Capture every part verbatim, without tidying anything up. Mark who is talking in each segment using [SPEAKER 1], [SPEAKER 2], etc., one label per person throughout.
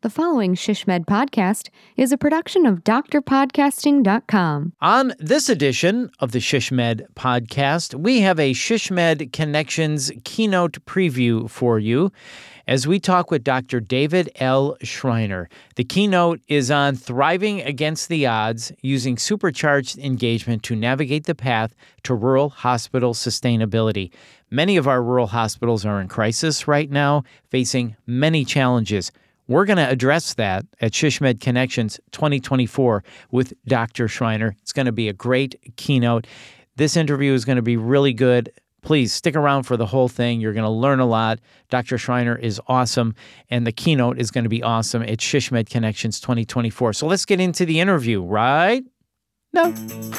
[SPEAKER 1] The following SHSMD podcast is a production of D R podcasting dot com.
[SPEAKER 2] On this edition of the SHSMD podcast, we have a SHSMD Connections keynote preview for you as we talk with Doctor David L. Schreiner. The keynote is on thriving against the odds, using supercharged engagement to navigate the path to rural hospital sustainability. Many of our rural hospitals are in crisis right now, facing many challenges. We're going to address that at SHSMD Connections twenty twenty-four with Doctor Schreiner. It's going to be a great keynote. This interview is going to be really good. Please stick around for the whole thing. You're going to learn a lot. Doctor Schreiner is awesome, and the keynote is going to be awesome at SHSMD Connections twenty twenty-four. So let's get into the interview, right? No.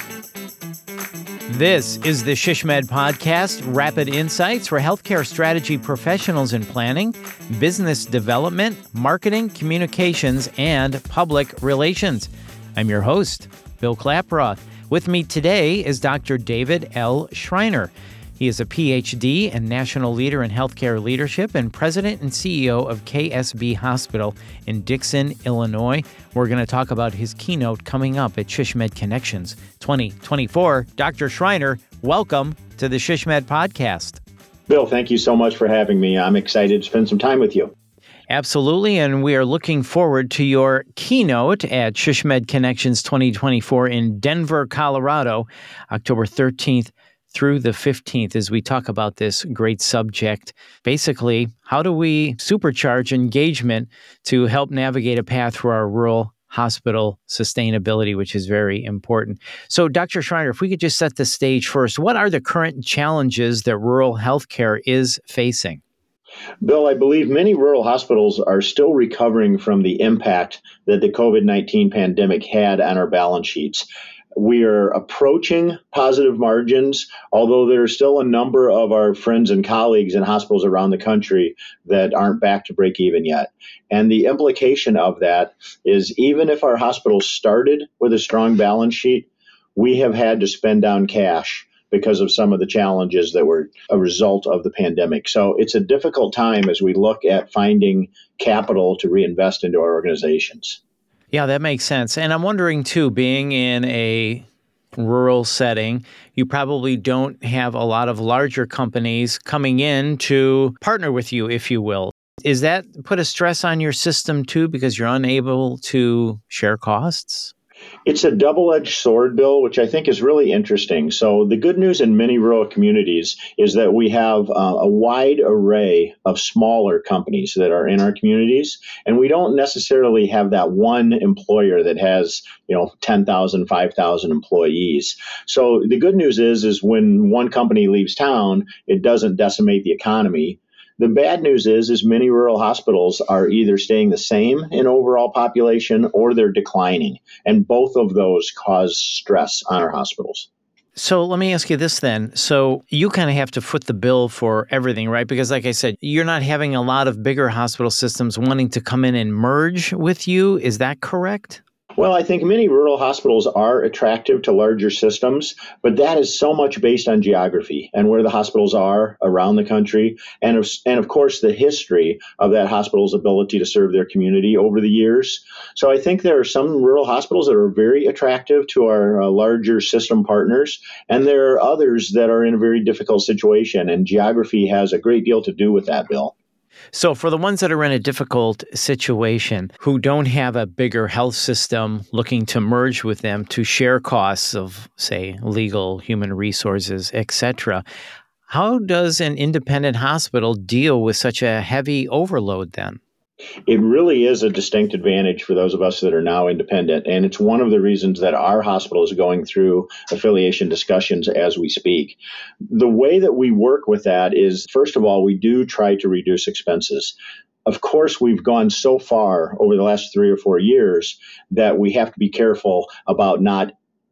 [SPEAKER 2] This is the SHSMD podcast, rapid insights for healthcare strategy professionals in planning, business development, marketing, communications, and public relations. I'm your host, Bill Klaproth. With me today is Doctor David L. Schreiner. He is a P H D and national leader in healthcare leadership and president and C E O of K S B Hospital in Dixon, Illinois. We're going to talk about his keynote coming up at SHSMD Connections twenty twenty-four. Doctor Schreiner, welcome to the SHSMD podcast.
[SPEAKER 3] Bill, thank you so much for having me. I'm excited to spend some time with you.
[SPEAKER 2] Absolutely, and we are looking forward to your keynote at SHSMD Connections twenty twenty-four in Denver, Colorado, October thirteenth through the fifteenth, as we talk about this great subject. Basically, how do we supercharge engagement to help navigate a path for our rural hospital sustainability, which is very important. So, Doctor Schreiner, if we could just set the stage first, what are the current challenges that rural healthcare is facing?
[SPEAKER 3] Bill, I believe many rural hospitals are still recovering from the impact that the COVID nineteen pandemic had on our balance sheets. We are approaching positive margins, although there are still a number of our friends and colleagues in hospitals around the country that aren't back to break even yet. And the implication of that is even if our hospitals started with a strong balance sheet, we have had to spend down cash because of some of the challenges that were a result of the pandemic. So it's a difficult time as we look at finding capital to reinvest into our organizations.
[SPEAKER 2] Yeah, that makes sense. And I'm wondering, too, being in a rural setting, you probably don't have a lot of larger companies coming in to partner with you, if you will. Is that put a stress on your system, too, because you're unable to share costs?
[SPEAKER 3] It's a double-edged sword, Bill, which I think is really interesting. So the good news in many rural communities is that we have uh, a wide array of smaller companies that are in our communities, and we don't necessarily have that one employer that has, you know, ten thousand, five thousand employees. So the good news is, is when one company leaves town, it doesn't decimate the economy. The bad news is, is many rural hospitals are either staying the same in overall population or they're declining. And both of those cause stress on our hospitals.
[SPEAKER 2] So let me ask you this then. So you kind of have to foot the bill for everything, right? Because like I said, you're not having a lot of bigger hospital systems wanting to come in and merge with you. Is that correct?
[SPEAKER 3] Well, I think many rural hospitals are attractive to larger systems, but that is so much based on geography and where the hospitals are around the country, and of, and of course the history of that hospital's ability to serve their community over the years. So I think there are some rural hospitals that are very attractive to our uh, larger system partners, and there are others that are in a very difficult situation, and geography has a great deal to do with that, Bill.
[SPEAKER 2] So for the ones that are in a difficult situation, who don't have a bigger health system looking to merge with them to share costs of, say, legal, human resources, et cetera, how does an independent hospital deal with such a heavy overload then?
[SPEAKER 3] It really is a distinct advantage for those of us that are now independent. And it's one of the reasons that our hospital is going through affiliation discussions as we speak. The way that we work with that is, first of all, we do try to reduce expenses. Of course, we've gone so far over the last three or four years that we have to be careful about not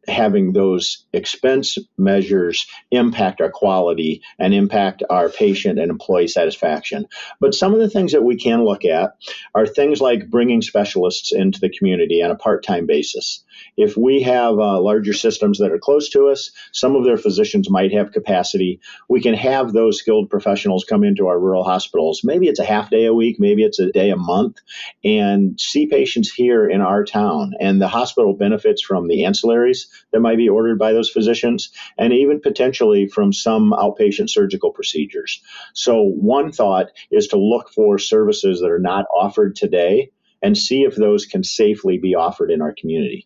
[SPEAKER 3] having those expense measures impact our quality and impact our patient and employee satisfaction. But some of the things that we can look at are things like bringing specialists into the community on a part-time basis. If we have uh, larger systems that are close to us, some of their physicians might have capacity. We can have those skilled professionals come into our rural hospitals. Maybe it's a half day a week, maybe it's a day a month, and see patients here in our town. And the hospital benefits from the ancillaries that might be ordered by those physicians, and even potentially from some outpatient surgical procedures. So one thought is to look for services that are not offered today and see if those can safely be offered in our community.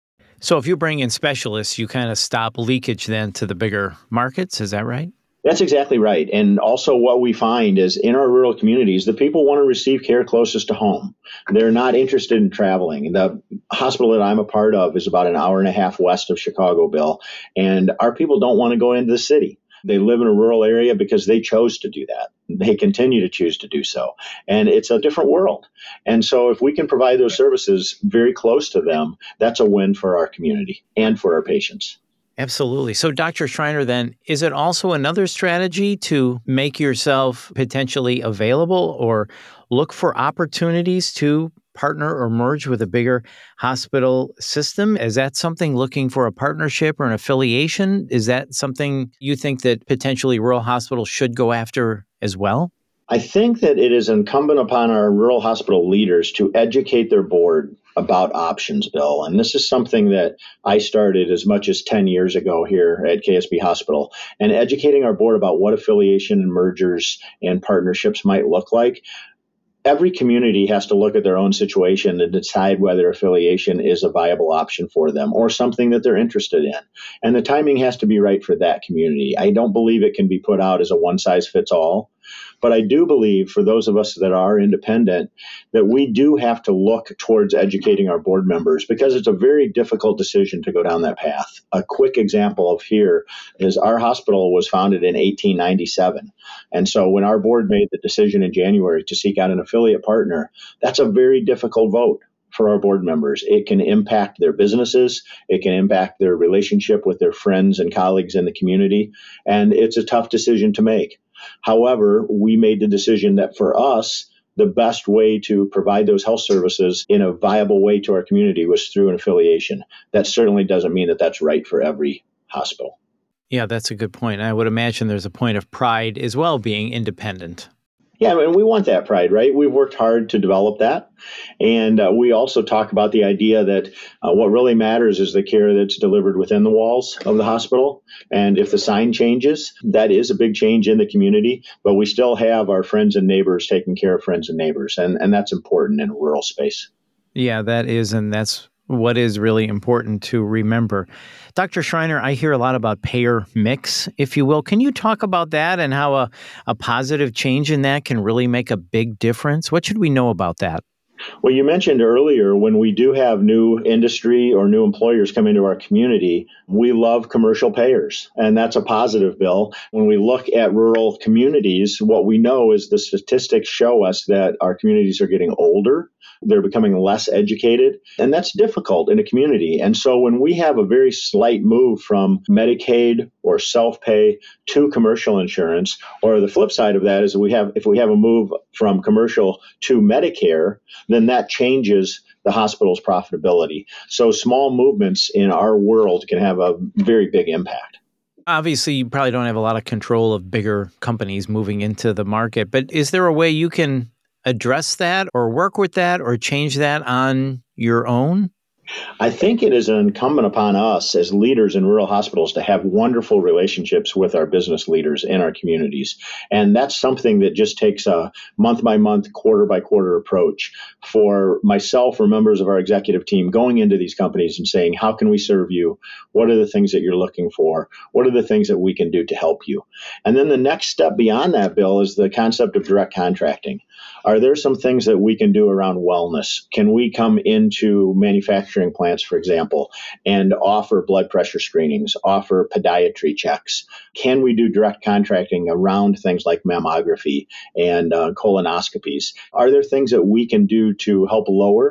[SPEAKER 2] So if you bring in specialists, you kind of stop leakage then to the bigger markets. Is that right?
[SPEAKER 3] That's exactly right. And also what we find is in our rural communities, the people want to receive care closest to home. They're not interested in traveling. The hospital that I'm a part of is about an hour and a half west of Chicago, Bill. And our people don't want to go into the city. They live in a rural area because they chose to do that. They continue to choose to do so. And it's a different world. And so if we can provide those services very close to them, that's a win for our community and for our patients.
[SPEAKER 2] Absolutely. So, Doctor Schreiner, then, is it also another strategy to make yourself potentially available or look for opportunities to partner or merge with a bigger hospital system? Is that something looking for a partnership or an affiliation? Is that something you think that potentially rural hospitals should go after as well?
[SPEAKER 3] I think that it is incumbent upon our rural hospital leaders to educate their board about options, Bill. And this is something that I started as much as ten years ago here at K S B Hospital, and educating our board about what affiliation and mergers and partnerships might look like. Every community has to look at their own situation and decide whether affiliation is a viable option for them or something that they're interested in. And the timing has to be right for that community. I don't believe it can be put out as a one-size-fits-all. But I do believe for those of us that are independent that we do have to look towards educating our board members because it's a very difficult decision to go down that path. A quick example of here is our hospital was founded in eighteen ninety-seven. And so when our board made the decision in January to seek out an affiliate partner, that's a very difficult vote for our board members. It can impact their businesses. It can impact their relationship with their friends and colleagues in the community. And it's a tough decision to make. However, we made the decision that for us, the best way to provide those health services in a viable way to our community was through an affiliation. That certainly doesn't mean that that's right for every hospital.
[SPEAKER 2] Yeah, that's a good point. I would imagine there's a point of pride as well being independent.
[SPEAKER 3] Yeah, and we want that pride, right? We've worked hard to develop that. And uh, we also talk about the idea that uh, what really matters is the care that's delivered within the walls of the hospital. And if the sign changes, that is a big change in the community. But we still have our friends and neighbors taking care of friends and neighbors. And, and that's important in a rural space.
[SPEAKER 2] Yeah, that is. And that's what is really important to remember. Doctor Schreiner, I hear a lot about payer mix, if you will. Can you talk about that and how a, a positive change in that can really make a big difference? What should we know about that?
[SPEAKER 3] Well, you mentioned earlier when we do have new industry or new employers come into our community, we love commercial payers. And that's a positive, Bill. When we look at rural communities, what we know is the statistics show us that our communities are getting older. They're becoming less educated, and that's difficult in a community. And so when we have a very slight move from Medicaid or self-pay to commercial insurance, or the flip side of that is we have if we have a move from commercial to Medicare, then that changes the hospital's profitability. So small movements in our world can have a very big impact.
[SPEAKER 2] Obviously, you probably don't have a lot of control of bigger companies moving into the market, but is there a way you can address that or work with that or change that on your own?
[SPEAKER 3] I think it is incumbent upon us as leaders in rural hospitals to have wonderful relationships with our business leaders in our communities. And that's something that just takes a month by month, quarter by quarter approach for myself or members of our executive team going into these companies and saying, how can we serve you? What are the things that you're looking for? What are the things that we can do to help you? And then the next step beyond that, Bill, is the concept of direct contracting. Are there some things that we can do around wellness? Can we come into manufacturing plants, for example, and offer blood pressure screenings, offer podiatry checks? Can we do direct contracting around things like mammography and uh, colonoscopies? Are there things that we can do to help lower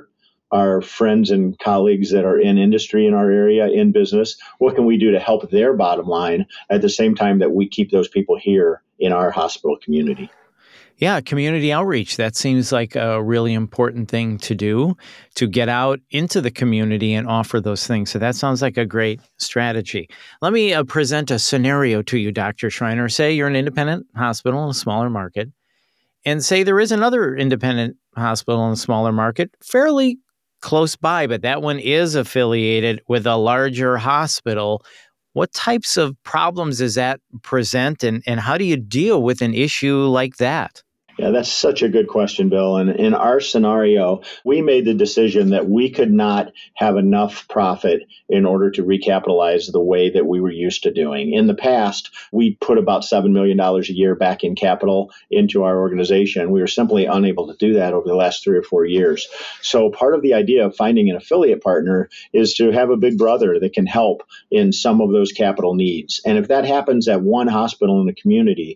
[SPEAKER 3] our friends and colleagues that are in industry in our area, in business? What can we do to help their bottom line at the same time that we keep those people here in our hospital community?
[SPEAKER 2] Yeah, community outreach. That seems like a really important thing to do, to get out into the community and offer those things. So that sounds like a great strategy. Let me uh, present a scenario to you, Doctor Schreiner. Say you're an independent hospital in a smaller market, and say there is another independent hospital in a smaller market, fairly close by, but that one is affiliated with a larger hospital. What types of problems does that present, and, and how do you deal with an issue like that?
[SPEAKER 3] Yeah, that's such a good question, Bill. And in our scenario, we made the decision that we could not have enough profit in order to recapitalize the way that we were used to doing. In the past, we put about seven million dollars a year back in capital into our organization. We were simply unable to do that over the last three or four years. So part of the idea of finding an affiliate partner is to have a big brother that can help in some of those capital needs. And if that happens at one hospital in the community,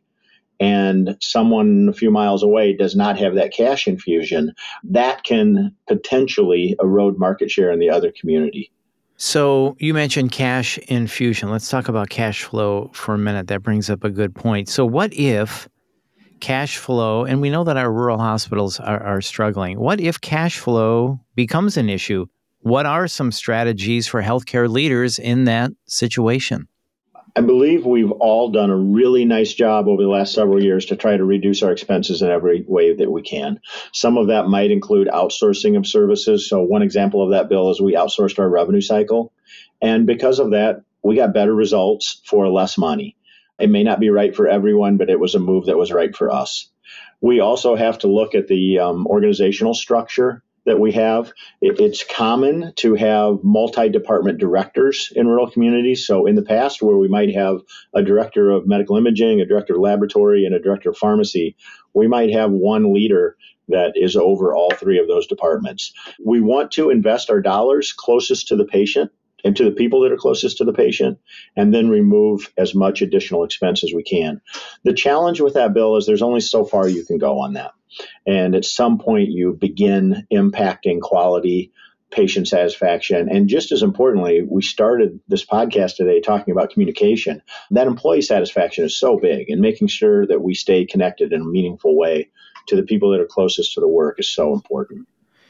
[SPEAKER 3] and someone a few miles away does not have that cash infusion, that can potentially erode market share in the other community.
[SPEAKER 2] So you mentioned cash infusion. Let's talk about cash flow for a minute. That brings up a good point. So what if cash flow, and we know that our rural hospitals are, are struggling, what if cash flow becomes an issue? What are some strategies for healthcare leaders in that situation?
[SPEAKER 3] I believe we've all done a really nice job over the last several years to try to reduce our expenses in every way that we can. Some of that might include outsourcing of services. So one example of that, Bill, is we outsourced our revenue cycle. And because of that, we got better results for less money. It may not be right for everyone, but it was a move that was right for us. We also have to look at the um, organizational structure that we have. It, it's common to have multi-department directors in rural communities. So in the past, where we might have a director of medical imaging, a director of laboratory, and a director of pharmacy, we might have one leader that is over all three of those departments. We want to invest our dollars closest to the patient and to the people that are closest to the patient, and then remove as much additional expense as we can. The challenge with that, Bill, is there's only so far you can go on that. And at some point, you begin impacting quality, patient satisfaction. And just as importantly, we started this podcast today talking about communication. That employee satisfaction is so big, and making sure that we stay connected in a meaningful way to the people that are closest to the work is so important.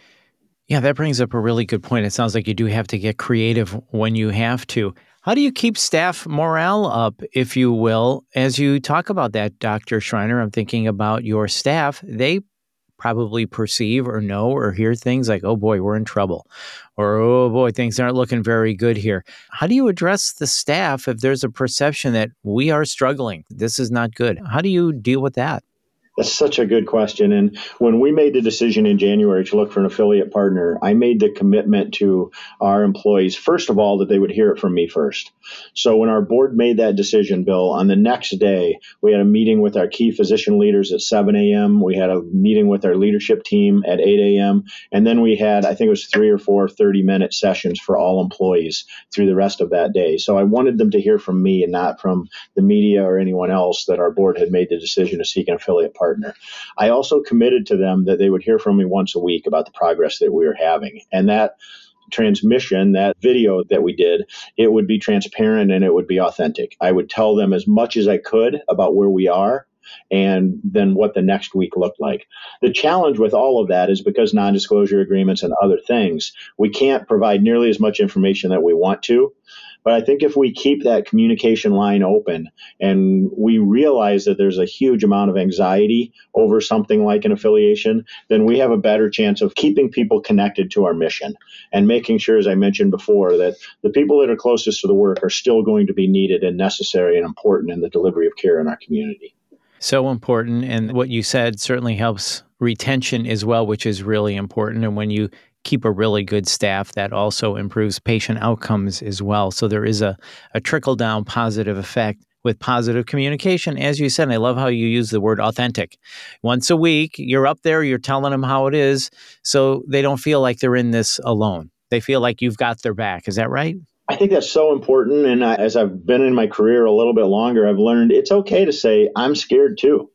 [SPEAKER 2] Yeah, that brings up a really good point. It sounds like you do have to get creative when you have to. How do you keep staff morale up, if you will? As you talk about that, Doctor Schreiner, I'm thinking about your staff. They probably perceive or know or hear things like, oh boy, we're in trouble, or oh boy, things aren't looking very good here. How do you address the staff if there's a perception that we are struggling, this is not good? How do you deal with that?
[SPEAKER 3] That's such a good question. And when we made the decision in January to look for an affiliate partner, I made the commitment to our employees, first of all, that they would hear it from me first. So when our board made that decision, Bill, on the next day, we had a meeting with our key physician leaders at seven a.m. We had a meeting with our leadership team at eight a.m. And then we had, I think it was three or four thirty-minute sessions for all employees through the rest of that day. So I wanted them to hear from me and not from the media or anyone else that our board had made the decision to seek an affiliate partner. Partner. I also committed to them that they would hear from me once a week about the progress that we were having. And that transmission, that video that we did, it would be transparent and it would be authentic. I would tell them as much as I could about where we are and then what the next week looked like. The challenge with all of that is because non-disclosure agreements and other things, we can't provide nearly as much information that we want to. But I think if we keep that communication line open and we realize that there's a huge amount of anxiety over something like an affiliation, then we have a better chance of keeping people connected to our mission and making sure, as I mentioned before, that the people that are closest to the work are still going to be needed and necessary and important in the delivery of care in our community.
[SPEAKER 2] So important. And what you said certainly helps retention as well, which is really important. And when you keep a really good staff, that also improves patient outcomes as well. So there is a, a trickle-down positive effect with positive communication. As you said, and I love how you use the word authentic. Once a week, you're up there, you're telling them how it is, so they don't feel like they're in this alone. They feel like you've got their back. Is that right?
[SPEAKER 3] I think that's so important. And I, as I've been in my career a little bit longer, I've learned it's okay to say, I'm scared too.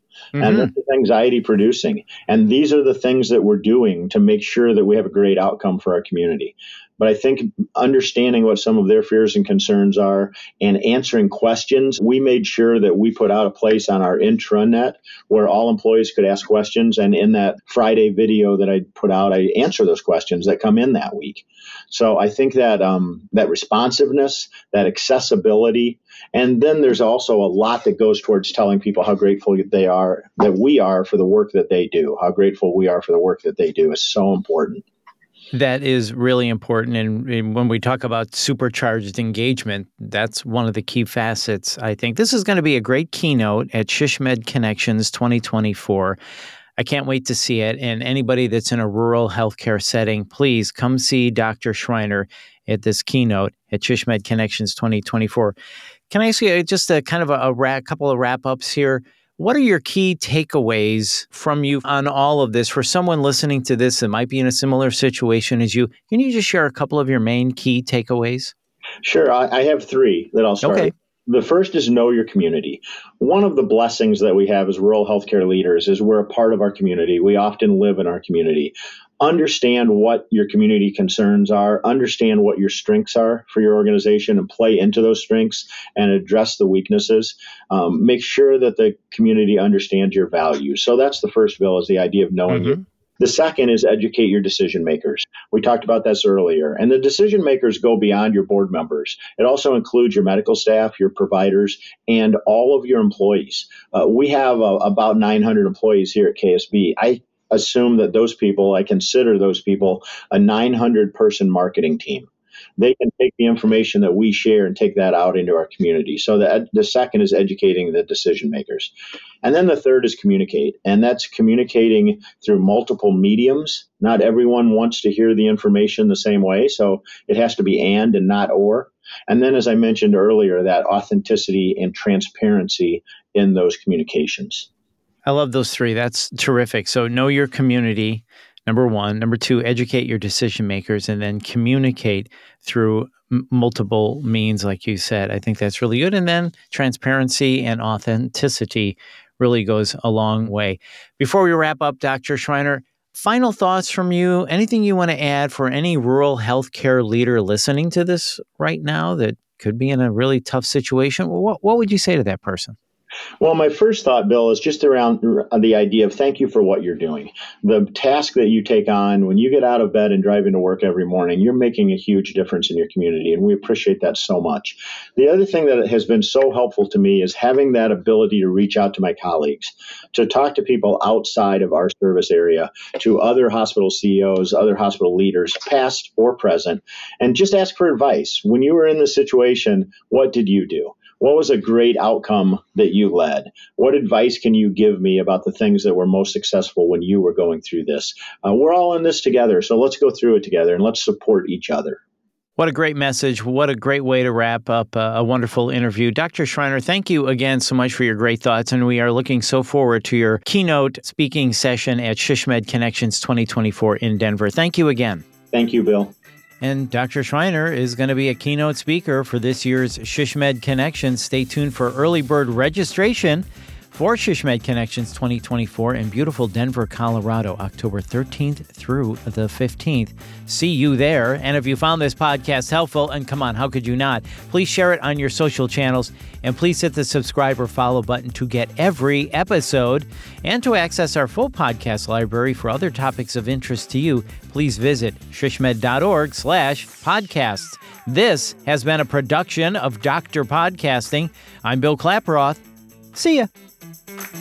[SPEAKER 2] Mm-hmm.
[SPEAKER 3] And this is anxiety producing. And these are the things that we're doing to make sure that we have a great outcome for our community. But I think understanding what some of their fears and concerns are and answering questions, we made sure that we put out a place on our intranet where all employees could ask questions. And in that Friday video that I put out, I answer those questions that come in that week. So I think that um, that responsiveness, that accessibility, and then there's also a lot that goes towards telling people how grateful they are, that we are for the work that they do, how grateful we are for the work that they do is so important.
[SPEAKER 2] That is really important. And, and when we talk about supercharged engagement, that's one of the key facets, I think. This is going to be a great keynote at SHSMD Connections twenty twenty-four. I can't wait to see it. And anybody that's in a rural healthcare setting, please come see Doctor Schreiner at this keynote at SHSMD Connections twenty twenty-four. Can I ask you just a kind of a, a ra- couple of wrap-ups here? What are your key takeaways from you on all of this for someone listening to this that might be in a similar situation as you? Can you just share a couple of your main key takeaways?
[SPEAKER 3] Sure. I, I have three that I'll start
[SPEAKER 2] Okay.
[SPEAKER 3] with. The first is know your community. One of the blessings that we have as rural healthcare leaders is we're a part of our community. We often live in our community. Understand what your community concerns are, understand what your strengths are for your organization and play into those strengths and address the weaknesses. Um, make sure that the community understands your values. So that's the first, Bill, is the idea of knowing
[SPEAKER 2] Mm-hmm.
[SPEAKER 3] you. The second is educate your decision makers. We talked about this earlier. And the decision makers go beyond your board members. It also includes your medical staff, your providers, and all of your employees. Uh, we have uh, about nine hundred employees here at K S B. I assume that those people, I consider those people a nine hundred person marketing team. They can take the information that we share and take that out into our community. So the, the second is educating the decision makers. And then the third is communicate. And that's communicating through multiple mediums. Not everyone wants to hear the information the same way. So it has to be and and not or. And then, as I mentioned earlier, that authenticity and transparency in those communications.
[SPEAKER 2] I love those three. That's terrific. So know your community, number one. Number two, educate your decision makers, and then communicate through m- multiple means, like you said. I think that's really good. And then transparency and authenticity really goes a long way. Before we wrap up, Doctor Schreiner, final thoughts from you? Anything you want to add for any rural healthcare leader listening to this right now that could be in a really tough situation? What, what would you say to that person?
[SPEAKER 3] Well, my first thought, Bill, is just around the idea of thank you for what you're doing. The task that you take on when you get out of bed and drive into work every morning, you're making a huge difference in your community, and we appreciate that so much. The other thing that has been so helpful to me is having that ability to reach out to my colleagues, to talk to people outside of our service area, to other hospital C E Os, other hospital leaders, past or present, and just ask for advice. When you were in this situation, what did you do? What was a great outcome that you led? What advice can you give me about the things that were most successful when you were going through this? Uh, we're all in this together, so let's go through it together and let's support each other.
[SPEAKER 2] What a great message. What a great way to wrap up a, a wonderful interview. Doctor Schreiner, thank you again so much for your great thoughts, and we are looking so forward to your keynote speaking session at SHSMD Connections twenty twenty-four in Denver. Thank you again.
[SPEAKER 3] Thank you, Bill.
[SPEAKER 2] And Doctor Schreiner is going to be a keynote speaker for this year's SHSMD Connections. Stay tuned for early bird registration for SHSMD Connections twenty twenty-four in beautiful Denver, Colorado, October thirteenth through the fifteenth. See you there. And if you found this podcast helpful, and come on, how could you not? Please share it on your social channels, and please hit the subscribe or follow button to get every episode. And to access our full podcast library for other topics of interest to you, please visit shsmed.org slash podcasts. This has been a production of Doctor Podcasting. I'm Bill Klaproth. See ya.